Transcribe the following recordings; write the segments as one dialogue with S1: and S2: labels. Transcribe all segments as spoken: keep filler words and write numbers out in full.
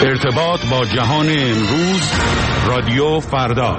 S1: ارتباط با جهان امروز، رادیو فردا.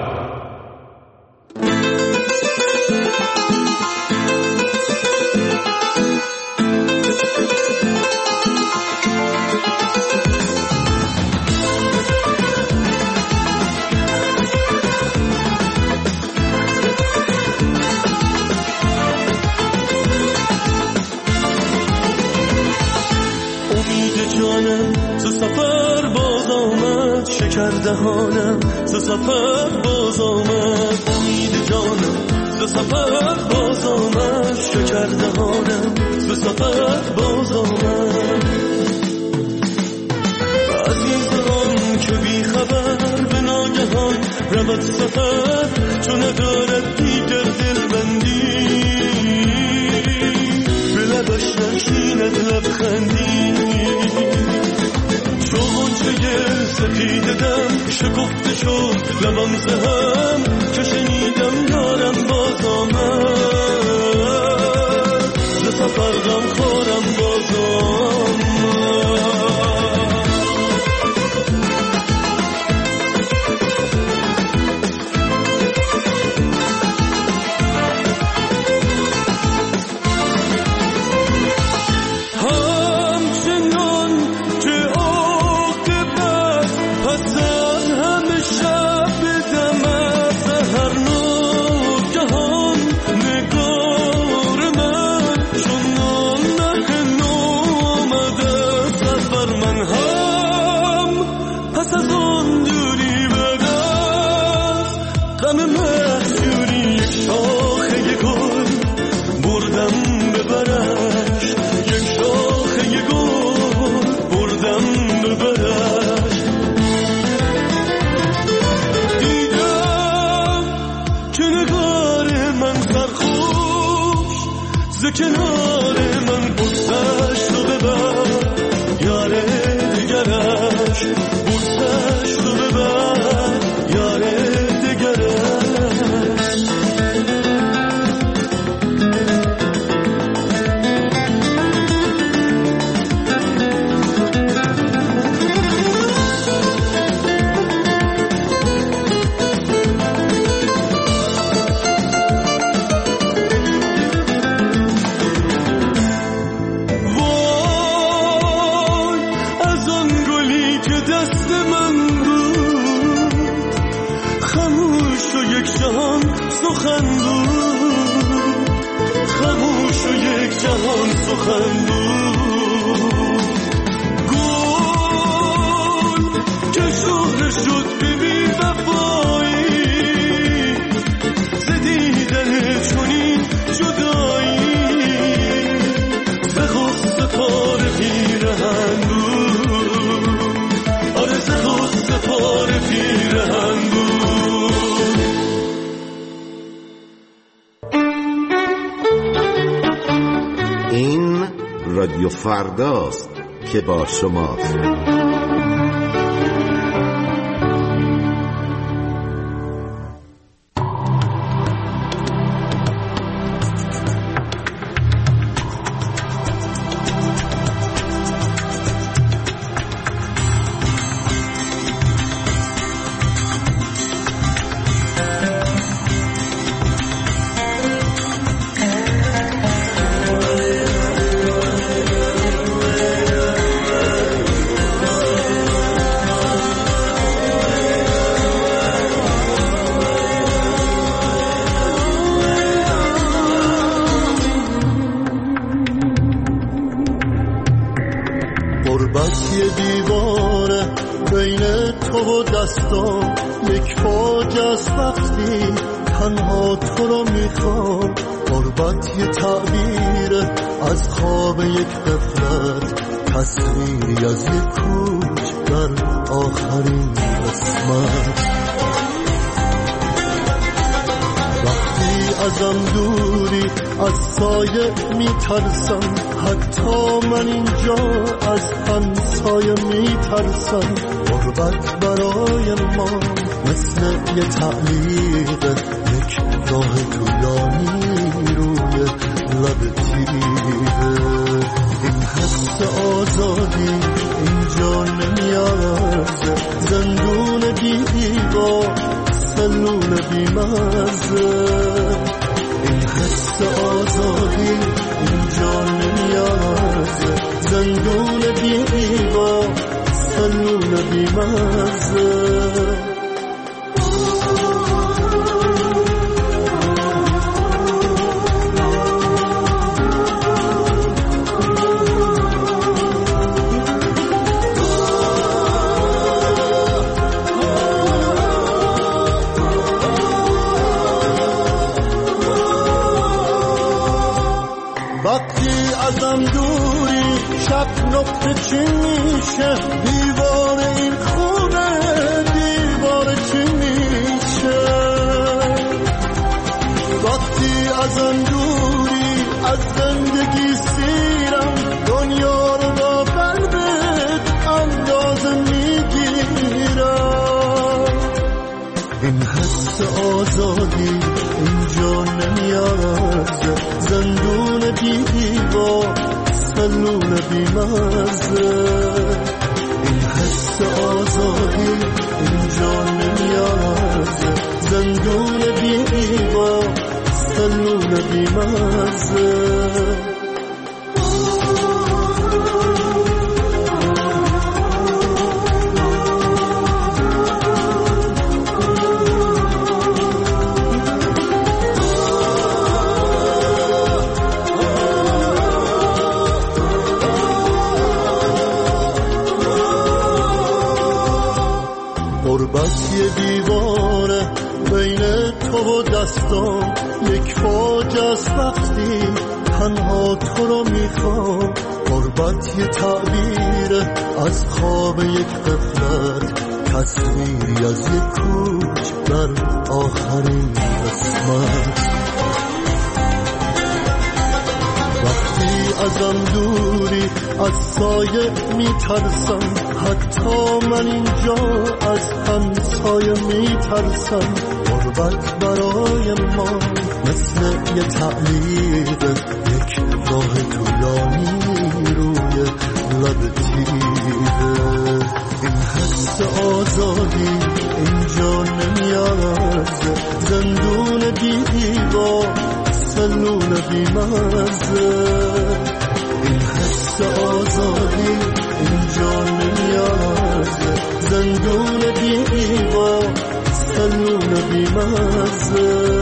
S2: دهانم ز سفر باز آمد، امید جانم ز سفر باز آمد، شکر دهانم ز سفر باز آمد. عزیزان که بی خبر به ناگهان رود سفر، چون ندارد دیگر دلبندی، به لبش نشیند لبخندی. چه سپید دم شکفته شد لبم زهم، که شنیدم یارم باز آمد، ز سفر غم خورم باز آمد. کنار من بوسش رو ببر، یار دیگرش بوسش رو ببر، یار دیگرش. سخن بود خاموش و یک جهان سخن بود، گل که شهره شد ببین وفایی، زدیدن چونین جدایی، ز غصه پاره پیرهن بود، آره ز غصه پاره پیرهن بود.
S3: رادیو فرداست که با شماست.
S2: یک فوج از وقتی تنها تو رو میخوام، غربت یه تعبیر از خواب یک غفلت، تصویری از یک کوچ در آخرین قسمت. وقتی ازم دوری از سایه میترسم، حتی من اینجا از همسایه میترسم. غربت برای ما مثل یه تعلیق، یک راه طولانی روی لب تیره. این حس آزادی اینجا نمیاد، سلول بیمزه. این حس آزادی اینجا نمیارزه، زندون بی دیوا سلول بیمزه. ازم دوری شب نقطه چی میشه، دیوار این خونه دیوار چی میشه. وقتی ازم دوری از زندگی سیرم، دنیا رو با قلبت اندازه میگیرم. این حس آزادی اینجا نمیارزه، زندون بی دیوا سلول بیمزه. این حس آزادی اینجا نمیارزه، زندون بی دیوا سلول بیمزه. یه دیواره بین تو و دستان، یک فوج از وقتی تنها تو رو میخوام. غربت یه تعبیره از خواب یک غفلت، تصویری از یک کوچ بر آخرین قسمت. وقتی ازم دوری از سایه میترسم، حتی من اینجا از همسایه میترسم. غربت برای ما مثل یه تعلیق، یک راه طولانی روی لب تیره. این حس آزادی اینجا نمیارزه، زندون بی دیوا سلول بیمزه. این حس آزادی اینجا نمیارزه، زندون بی دیوا سلول بیمزه.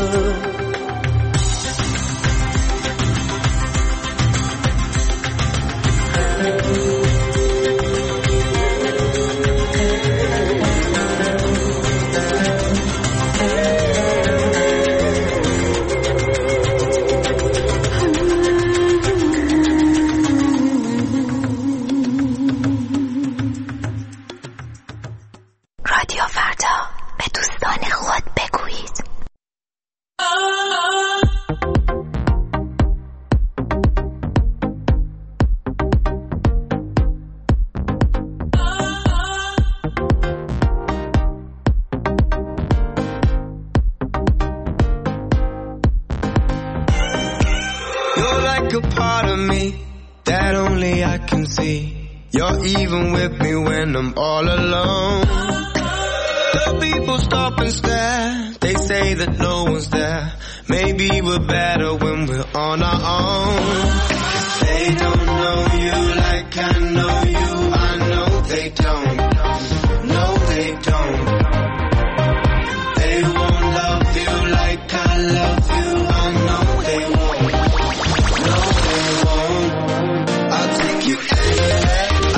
S4: Even with me when I'm all alone, the people stop and stare. They say that no one's there. Maybe we're better when we're on our own. They don't know you like I know you. I know they don't. No, they don't. They won't love you like I love you. I know they won't. No, they won't. I'll take you anywhere.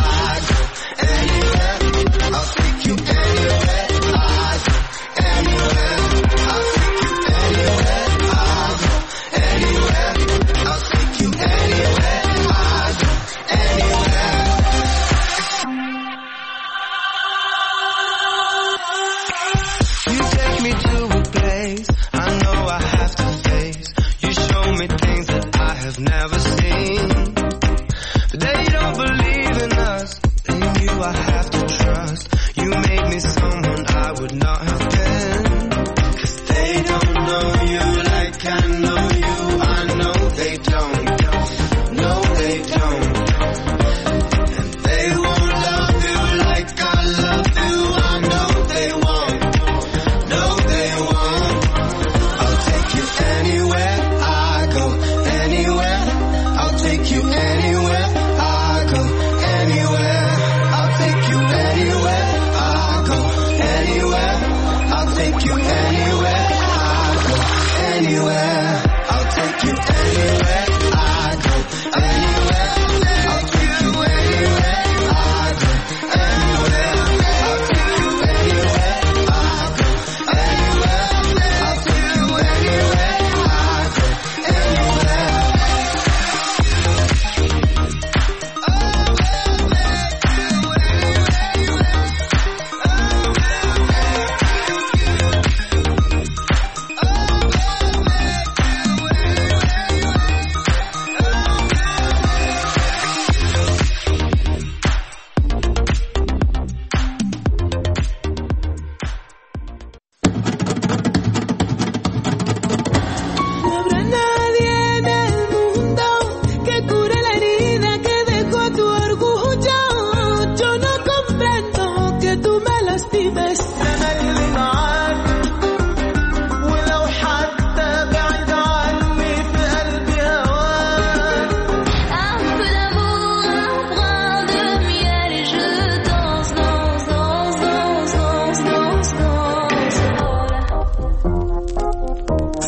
S4: Never seen, but they don't believe in us. In you I have to trust. You made me someone I would not have been. 'Cause they don't know you like I know you. I know they don't. No, they don't. And they won't love you like I love you. I know they won't. No, they won't.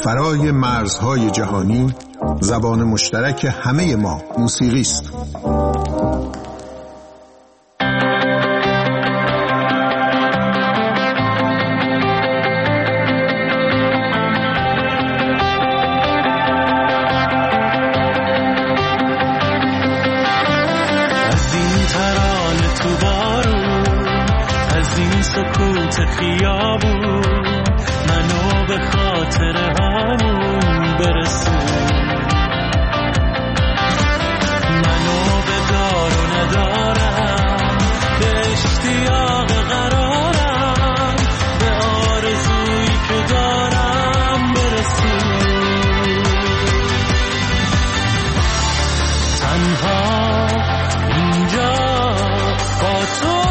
S5: فرای مرزهای جهانی زبان مشترک همه ما موسیقی است.
S2: سکوت خیابون منو به خاطر همون برسون، منو به دار و ندارم، به اشتیاق قرارم، به آرزویی که دارم برسون. تنها اینجا با تو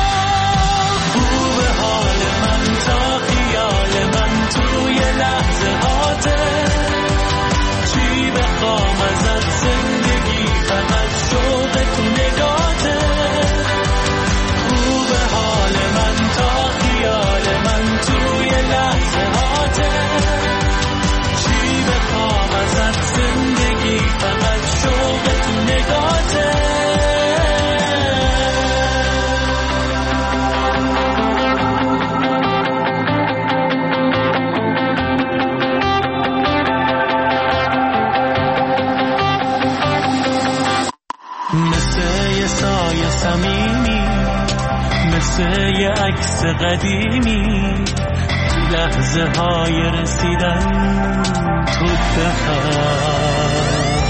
S2: یه عکس قدیمی تو لحظه های رسیدن تو بخواه،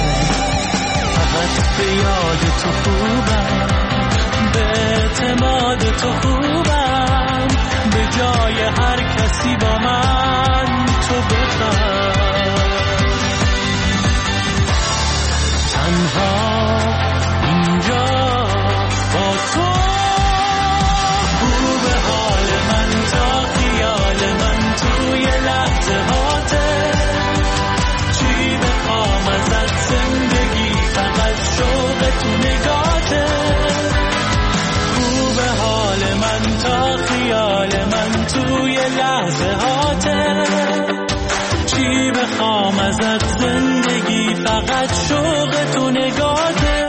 S2: فقط به یاد تو خوبم، به اعتماد تو خوبم، به جای هر کسی با من تو بخواه. تنها اینجا با تو تو نگاته، خوب حال من تا خیال من توی لحظه هاته، چی بخوام ازت زندگی فقط شوق تو نگاته.